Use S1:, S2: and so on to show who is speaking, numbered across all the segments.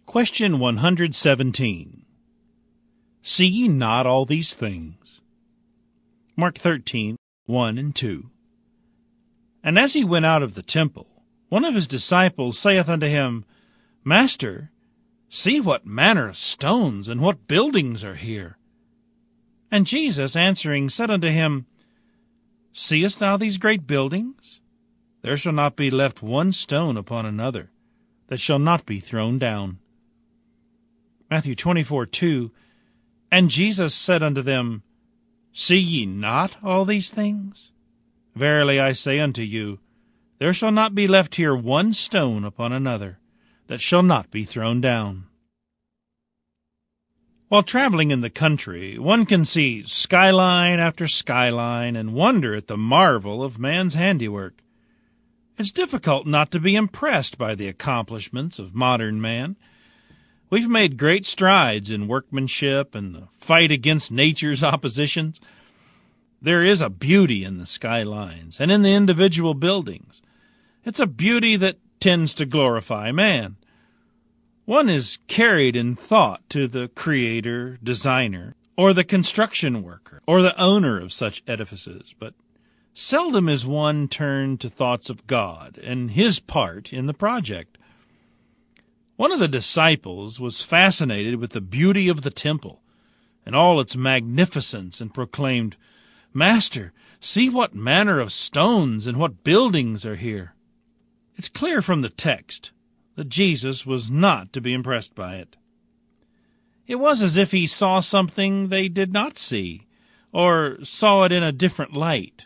S1: Question 117. See ye not all these things? Mark 13, 1 and 2. And as he went out of the temple, one of his disciples saith unto him, Master, see what manner of stones and what buildings are here. And Jesus answering said unto him, Seest thou these great buildings? There shall not be left one stone upon another, that shall not be thrown down. Matthew 24:2. And Jesus said unto them, See ye not all these things? Verily I say unto you, there shall not be left here one stone upon another, that shall not be thrown down. While traveling in the country, one can see skyline after skyline and wonder at the marvel of man's handiwork. It's difficult not to be impressed by the accomplishments of modern man. We've made great strides in workmanship and the fight against nature's oppositions. There is a beauty in the skylines and in the individual buildings. It's a beauty that tends to glorify man. One is carried in thought to the creator, designer, or the construction worker, or the owner of such edifices, but seldom is one turned to thoughts of God and his part in the project. One of the disciples was fascinated with the beauty of the temple and all its magnificence and proclaimed, Master, see what manner of stones and what buildings are here. It's clear from the text that Jesus was not to be impressed by it. It was as if he saw something they did not see, or saw it in a different light.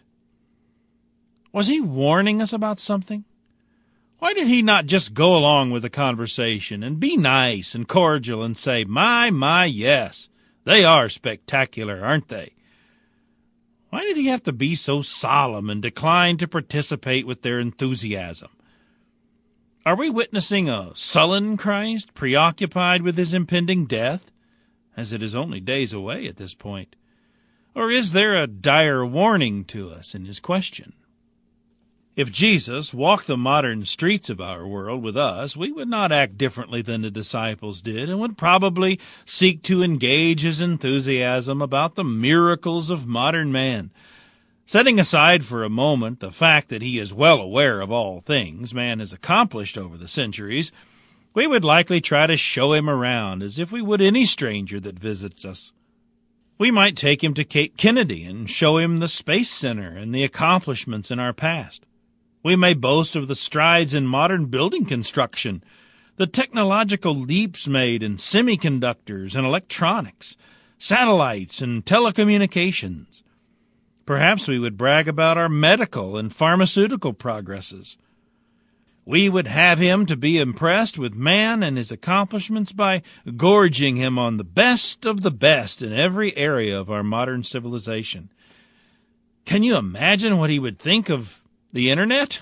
S1: Was he warning us about something? Why did he not just go along with the conversation and be nice and cordial and say, My, yes, they are spectacular, aren't they? Why did he have to be so solemn and decline to participate with their enthusiasm? Are we witnessing a sullen Christ, preoccupied with his impending death, as it is only days away at this point? Or is there a dire warning to us in his question? If Jesus walked the modern streets of our world with us, we would not act differently than the disciples did, and would probably seek to engage his enthusiasm about the miracles of modern man. Setting aside for a moment the fact that he is well aware of all things man has accomplished over the centuries, we would likely try to show him around as if we would any stranger that visits us. We might take him to Cape Kennedy and show him the Space Center and the accomplishments in our past. We may boast of the strides in modern building construction, the technological leaps made in semiconductors and electronics, satellites and telecommunications. Perhaps we would brag about our medical and pharmaceutical progresses. We would have him to be impressed with man and his accomplishments by gorging him on the best of the best in every area of our modern civilization. Can you imagine what he would think of the internet?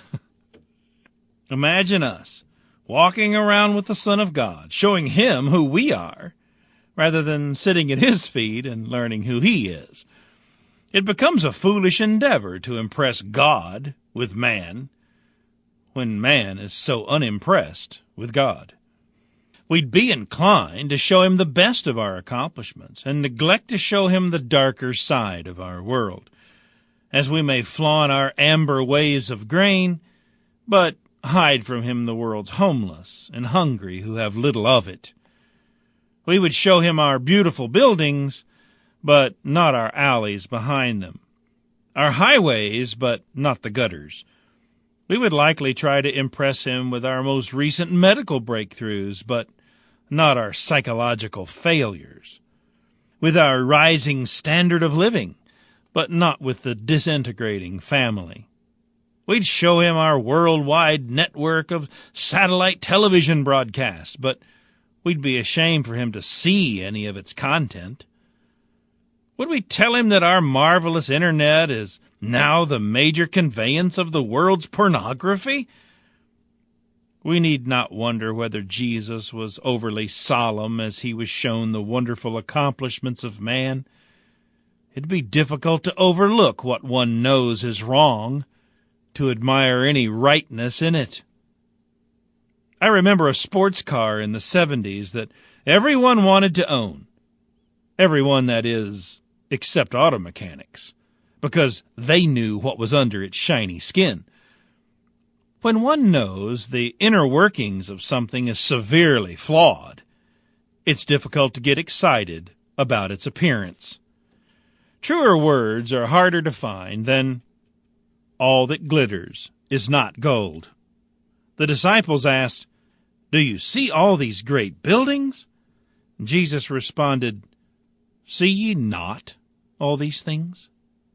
S1: Imagine us walking around with the Son of God, showing him who we are, rather than sitting at his feet and learning who he is. It becomes a foolish endeavor to impress God with man when man is so unimpressed with God. We'd be inclined to show him the best of our accomplishments and neglect to show him the darker side of our world, as we may flaunt our amber waves of grain, but hide from him the world's homeless and hungry who have little of it. We would show him our beautiful buildings, but not our alleys behind them, our highways, but not the gutters. We would likely try to impress him with our most recent medical breakthroughs, but not our psychological failures, with our rising standard of living, but not with the disintegrating family. We'd show him our worldwide network of satellite television broadcasts, but we'd be ashamed for him to see any of its content. Would we tell him that our marvelous internet is now the major conveyance of the world's pornography? We need not wonder whether Jesus was overly solemn as he was shown the wonderful accomplishments of man. It'd be difficult to overlook what one knows is wrong, to admire any rightness in it. I remember a sports car in the 70s that everyone wanted to own. Everyone, that is, except auto mechanics, because they knew what was under its shiny skin. When one knows the inner workings of something is severely flawed, it's difficult to get excited about its appearance. Truer words are harder to find than "all that glitters is not gold." The disciples asked, "Do you see all these great buildings?" Jesus responded, "See ye not all these things?"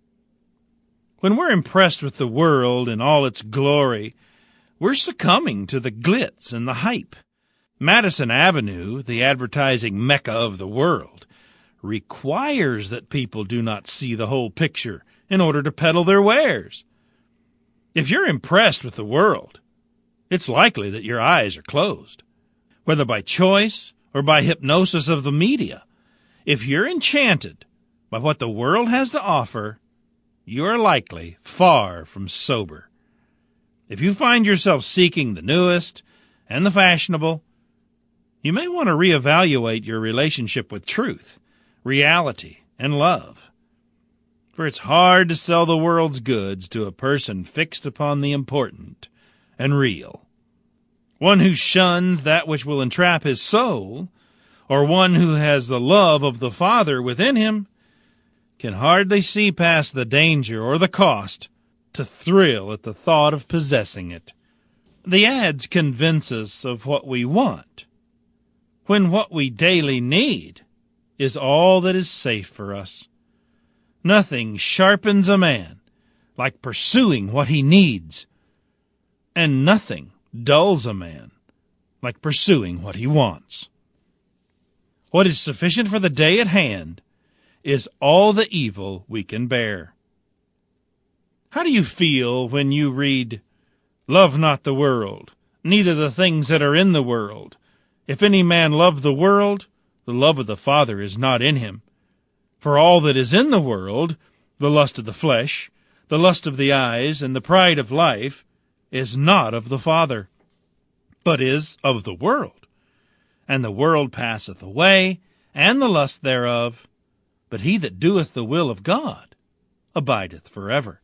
S1: When we're impressed with the world in all its glory, we're succumbing to the glitz and the hype. Madison Avenue, the advertising mecca of the world, requires that people do not see the whole picture in order to peddle their wares. If you're impressed with the world, it's likely that your eyes are closed. Whether by choice or by hypnosis of the media, if you're enchanted by what the world has to offer, you're likely far from sober. If you find yourself seeking the newest and the fashionable, you may want to reevaluate your relationship with truth, reality, and love. For it's hard to sell the world's goods to a person fixed upon the important and real. One who shuns that which will entrap his soul, or one who has the love of the Father within him, can hardly see past the danger or the cost to thrill at the thought of possessing it. The ads convince us of what we want, when what we daily need is all that is safe for us. Nothing sharpens a man like pursuing what he needs, and nothing dulls a man like pursuing what he wants. What is sufficient for the day at hand is all the evil we can bear. How do you feel when you read, "Love not the world, neither the things that are in the world. If any man love the world, the love of the Father is not in him. For all that is in the world, the lust of the flesh, the lust of the eyes, and the pride of life, is not of the Father, but is of the world. And the world passeth away, and the lust thereof, but he that doeth the will of God abideth forever."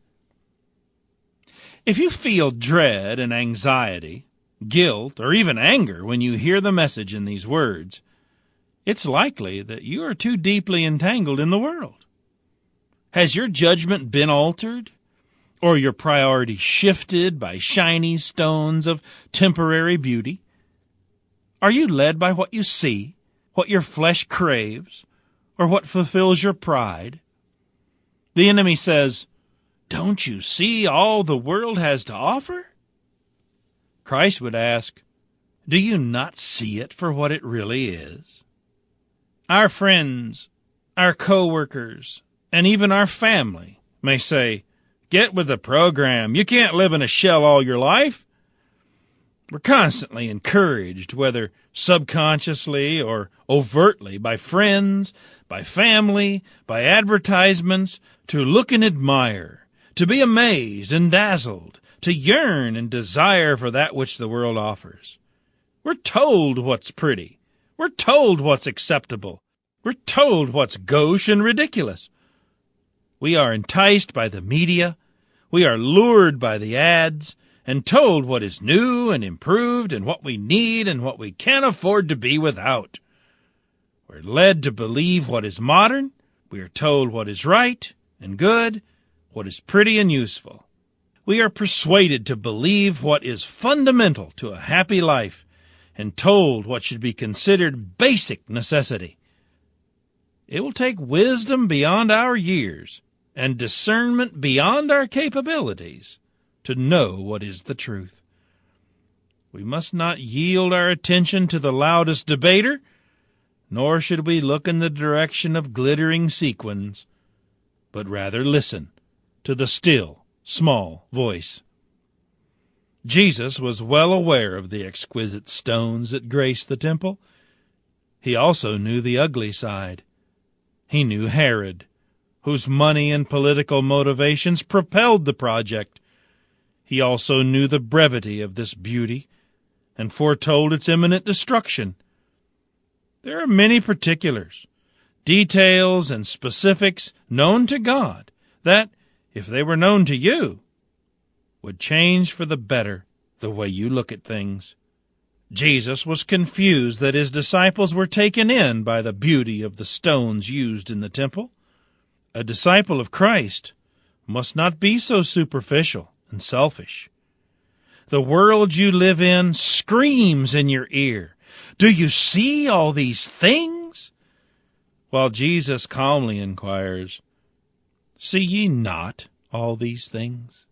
S1: If you feel dread and anxiety, guilt, or even anger when you hear the message in these words, it's likely that you are too deeply entangled in the world. Has your judgment been altered, or your priorities shifted by shiny stones of temporary beauty? Are you led by what you see, what your flesh craves, or what fulfills your pride? The enemy says, "Don't you see all the world has to offer?" Christ would ask, "Do you not see it for what it really is?" Our friends, our co-workers, and even our family may say, "Get with the program. You can't live in a shell all your life." We're constantly encouraged, whether subconsciously or overtly, by friends, by family, by advertisements, to look and admire, to be amazed and dazzled, to yearn and desire for that which the world offers. We're told what's pretty. We're told what's acceptable. We're told what's gauche and ridiculous. We are enticed by the media. We are lured by the ads and told what is new and improved and what we need and what we can't afford to be without. We're led to believe what is modern. We are told what is right and good, what is pretty and useful. We are persuaded to believe what is fundamental to a happy life and told what should be considered basic necessity. It will take wisdom beyond our years and discernment beyond our capabilities to know what is the truth. We must not yield our attention to the loudest debater, nor should we look in the direction of glittering sequins, but rather listen to the still, small voice. Jesus was well aware of the exquisite stones that graced the temple. He also knew the ugly side. He knew Herod, whose money and political motivations propelled the project. He also knew the brevity of this beauty and foretold its imminent destruction. There are many particulars, details, and specifics known to God that, if they were known to you, would change for the better the way you look at things. Jesus was confused that his disciples were taken in by the beauty of the stones used in the temple. A disciple of Christ must not be so superficial and selfish. The world you live in screams in your ear, "Do you see all these things?" While Jesus calmly inquires, "See ye not all these things?"